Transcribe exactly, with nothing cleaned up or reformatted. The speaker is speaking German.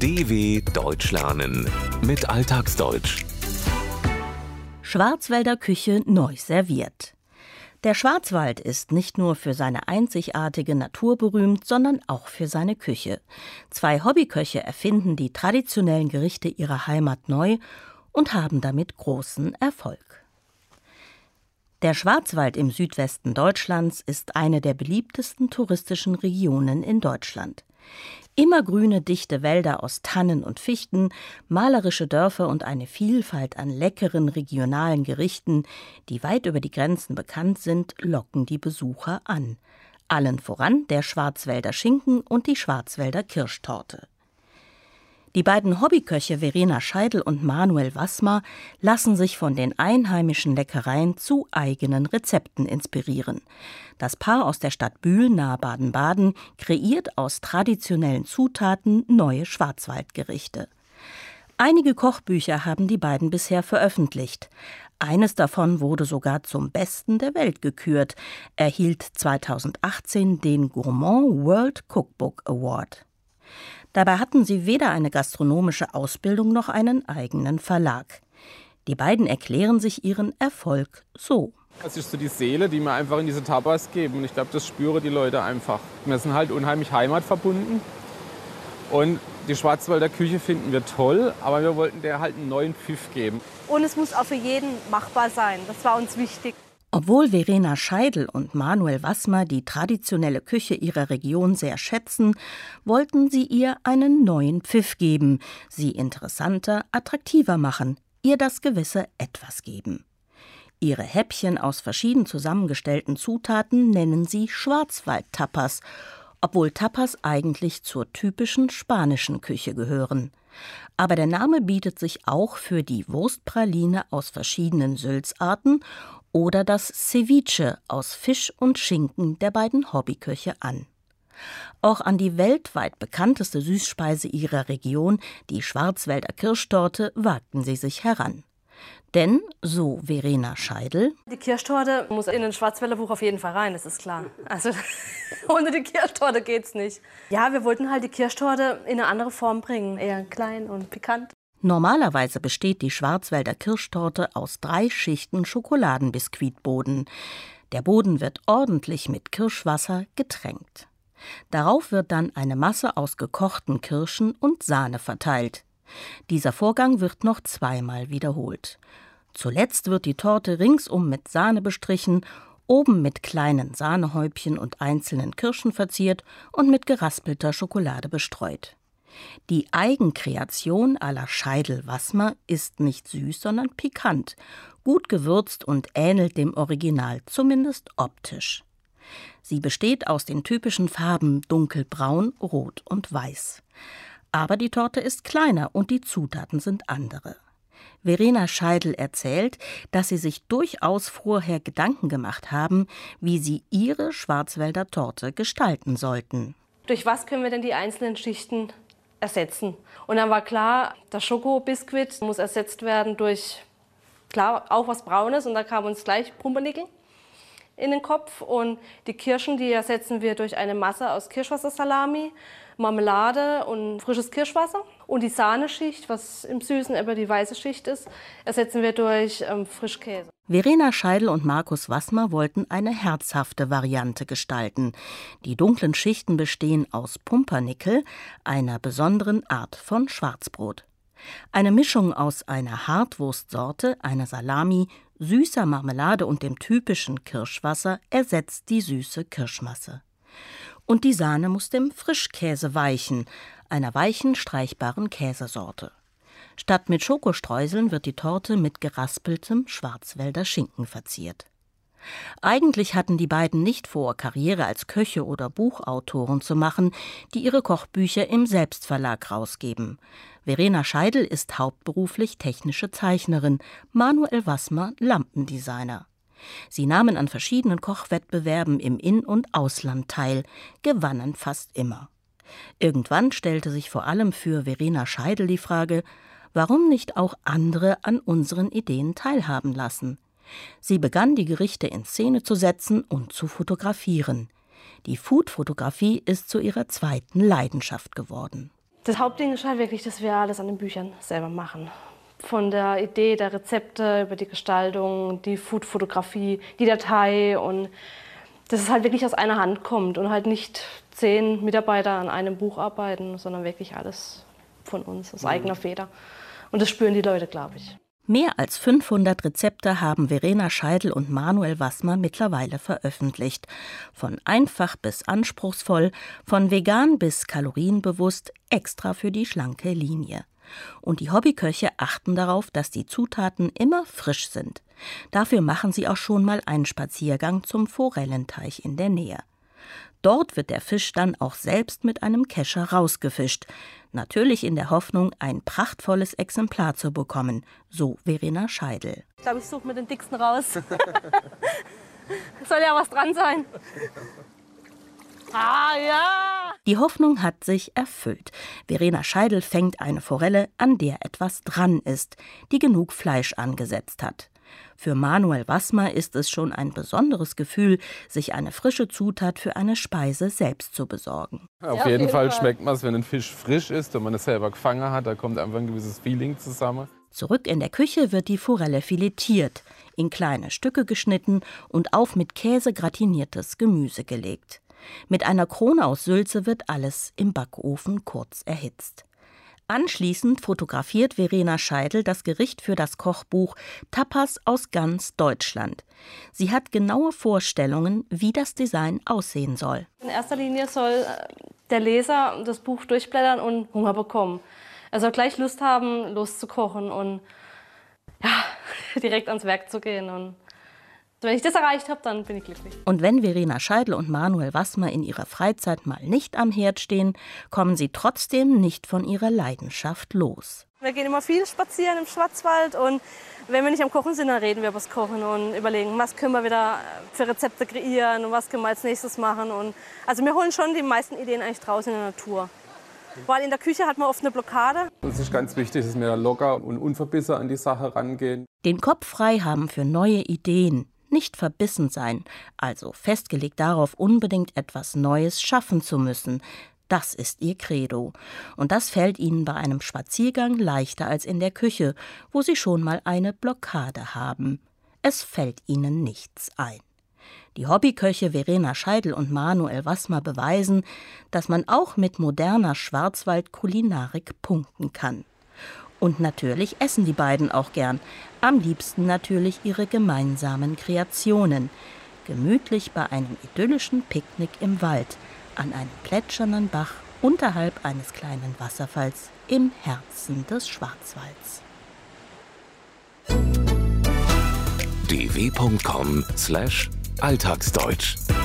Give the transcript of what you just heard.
D W Deutsch lernen mit Alltagsdeutsch. Schwarzwälder Küche neu serviert. Der Schwarzwald ist nicht nur für seine einzigartige Natur berühmt, sondern auch für seine Küche. Zwei Hobbyköche erfinden die traditionellen Gerichte ihrer Heimat neu und haben damit großen Erfolg. Der Schwarzwald im Südwesten Deutschlands ist eine der beliebtesten touristischen Regionen in Deutschland. Immergrüne, dichte Wälder aus Tannen und Fichten, malerische Dörfer und eine Vielfalt an leckeren regionalen Gerichten, die weit über die Grenzen bekannt sind, locken die Besucher an. Allen voran der Schwarzwälder Schinken und die Schwarzwälder Kirschtorte. Die beiden Hobbyköche Verena Scheidl und Manuel Waßmer lassen sich von den einheimischen Leckereien zu eigenen Rezepten inspirieren. Das Paar aus der Stadt Bühl nahe Baden-Baden kreiert aus traditionellen Zutaten neue Schwarzwaldgerichte. Einige Kochbücher haben die beiden bisher veröffentlicht. Eines davon wurde sogar zum Besten der Welt gekürt, erhielt zweitausendachtzehn den Gourmand World Cookbook Award. Dabei hatten sie weder eine gastronomische Ausbildung noch einen eigenen Verlag. Die beiden erklären sich ihren Erfolg so. Das ist so die Seele, die wir einfach in diese Tapas geben. Und ich glaube, das spüren die Leute einfach. Wir sind halt unheimlich heimatverbunden. Und die Schwarzwälder Küche finden wir toll, aber wir wollten der halt einen neuen Pfiff geben. Und es muss auch für jeden machbar sein. Das war uns wichtig. Obwohl Verena Scheidl und Manuel Waßmer die traditionelle Küche ihrer Region sehr schätzen, wollten sie ihr einen neuen Pfiff geben, sie interessanter, attraktiver machen, ihr das gewisse Etwas geben. Ihre Häppchen aus verschieden zusammengestellten Zutaten nennen sie Schwarzwald-Tapas, obwohl Tapas eigentlich zur typischen spanischen Küche gehören. Aber der Name bietet sich auch für die Wurstpraline aus verschiedenen Sülzarten oder das Ceviche aus Fisch und Schinken der beiden Hobbyköche an. Auch an die weltweit bekannteste Süßspeise ihrer Region, die Schwarzwälder Kirschtorte, wagten sie sich heran. Denn, so Verena Scheidl, die Kirschtorte muss in den Schwarzwälder Buch auf jeden Fall rein, das ist klar. Also ohne die Kirschtorte geht's nicht. Ja, wir wollten halt die Kirschtorte in eine andere Form bringen, eher klein und pikant. Normalerweise besteht die Schwarzwälder Kirschtorte aus drei Schichten Schokoladenbiskuitboden. Der Boden wird ordentlich mit Kirschwasser getränkt. Darauf wird dann eine Masse aus gekochten Kirschen und Sahne verteilt. Dieser Vorgang wird noch zweimal wiederholt. Zuletzt wird die Torte ringsum mit Sahne bestrichen, oben mit kleinen Sahnehäubchen und einzelnen Kirschen verziert und mit geraspelter Schokolade bestreut. Die Eigenkreation à la Scheidl-Waßmer ist nicht süß, sondern pikant, gut gewürzt und ähnelt dem Original, zumindest optisch. Sie besteht aus den typischen Farben dunkelbraun, rot und weiß. Aber die Torte ist kleiner und die Zutaten sind andere. Verena Scheidl erzählt, dass sie sich durchaus vorher Gedanken gemacht haben, wie sie ihre Schwarzwälder Torte gestalten sollten. Durch was können wir denn die einzelnen Schichten ersetzen? Und dann war klar, das Schokobiskuit muss ersetzt werden durch, klar, auch was Braunes. Und da kam uns gleich Pumpernickel in den Kopf. Und die Kirschen, die ersetzen wir durch eine Masse aus Kirschwassersalami, Marmelade und frisches Kirschwasser. Und die Sahneschicht, was im Süßen aber die weiße Schicht ist, ersetzen wir durch ähm, Frischkäse. Verena Scheidl und Markus Waßmer wollten eine herzhafte Variante gestalten. Die dunklen Schichten bestehen aus Pumpernickel, einer besonderen Art von Schwarzbrot. Eine Mischung aus einer Hartwurstsorte, einer Salami, süßer Marmelade und dem typischen Kirschwasser ersetzt die süße Kirschmasse. Und die Sahne muss dem Frischkäse weichen, einer weichen, streichbaren Käsesorte. Statt mit Schokostreuseln wird die Torte mit geraspeltem Schwarzwälder Schinken verziert. Eigentlich hatten die beiden nicht vor, Karriere als Köche oder Buchautoren zu machen, die ihre Kochbücher im Selbstverlag rausgeben. Verena Scheidl ist hauptberuflich technische Zeichnerin, Manuel Waßmer Lampendesigner. Sie nahmen an verschiedenen Kochwettbewerben im In- und Ausland teil, gewannen fast immer. Irgendwann stellte sich vor allem für Verena Scheidl die Frage, warum nicht auch andere an unseren Ideen teilhaben lassen? Sie begann, die Gerichte in Szene zu setzen und zu fotografieren. Die Food-Fotografie ist zu ihrer zweiten Leidenschaft geworden. Das Hauptding ist halt wirklich, dass wir alles an den Büchern selber machen. Von der Idee der Rezepte über die Gestaltung, die Foodfotografie, die Datei und dass es halt wirklich aus einer Hand kommt und halt nicht zehn Mitarbeiter an einem Buch arbeiten, sondern wirklich alles von uns, aus eigener Feder. Und das spüren die Leute, glaube ich. Mehr als fünfhundert Rezepte haben Verena Scheidel und Manuel Wassmer mittlerweile veröffentlicht. Von einfach bis anspruchsvoll, von vegan bis kalorienbewusst, extra für die schlanke Linie. Und die Hobbyköche achten darauf, dass die Zutaten immer frisch sind. Dafür machen sie auch schon mal einen Spaziergang zum Forellenteich in der Nähe. Dort wird der Fisch dann auch selbst mit einem Kescher rausgefischt. Natürlich in der Hoffnung, ein prachtvolles Exemplar zu bekommen, so Verena Scheidel. Ich glaube, ich suche mir den dicksten raus. Soll ja was dran sein. Ah, ja! Die Hoffnung hat sich erfüllt. Verena Scheidel fängt eine Forelle, an der etwas dran ist, die genug Fleisch angesetzt hat. Für Manuel Wassmer ist es schon ein besonderes Gefühl, sich eine frische Zutat für eine Speise selbst zu besorgen. Ja, auf, ja, jeden, auf jeden Fall, Fall schmeckt man es, wenn ein Fisch frisch ist, wenn man es selber gefangen hat. Da kommt einfach ein gewisses Feeling zusammen. Zurück in der Küche wird die Forelle filetiert, in kleine Stücke geschnitten und auf mit Käse gratiniertes Gemüse gelegt. Mit einer Krone aus Sülze wird alles im Backofen kurz erhitzt. Anschließend fotografiert Verena Scheidel das Gericht für das Kochbuch Tapas aus ganz Deutschland. Sie hat genaue Vorstellungen, wie das Design aussehen soll. In erster Linie soll der Leser das Buch durchblättern und Hunger bekommen. Er soll gleich Lust haben, loszukochen und ja, direkt ans Werk zu gehen. Und wenn ich das erreicht habe, dann bin ich glücklich. Und wenn Verena Scheidel und Manuel Wassmer in ihrer Freizeit mal nicht am Herd stehen, kommen sie trotzdem nicht von ihrer Leidenschaft los. Wir gehen immer viel spazieren im Schwarzwald und wenn wir nicht am Kochen sind, dann reden wir über das Kochen und überlegen, was können wir wieder für Rezepte kreieren und was können wir als nächstes machen. Und also wir holen schon die meisten Ideen eigentlich draußen in der Natur. Weil in der Küche hat man oft eine Blockade. Es ist ganz wichtig, dass wir locker und unverbissen an die Sache rangehen. Den Kopf frei haben für neue Ideen. Nicht verbissen sein, also festgelegt darauf, unbedingt etwas Neues schaffen zu müssen. Das ist ihr Credo. Und das fällt ihnen bei einem Spaziergang leichter als in der Küche, wo sie schon mal eine Blockade haben. Es fällt ihnen nichts ein. Die Hobbyköche Verena Scheidel und Manuel Wassmer beweisen, dass man auch mit moderner Schwarzwald-Kulinarik punkten kann. Und natürlich essen die beiden auch gern. Am liebsten natürlich ihre gemeinsamen Kreationen. Gemütlich bei einem idyllischen Picknick im Wald, an einem plätschernden Bach unterhalb eines kleinen Wasserfalls im Herzen des Schwarzwalds. d w punkt com slash alltagsdeutsch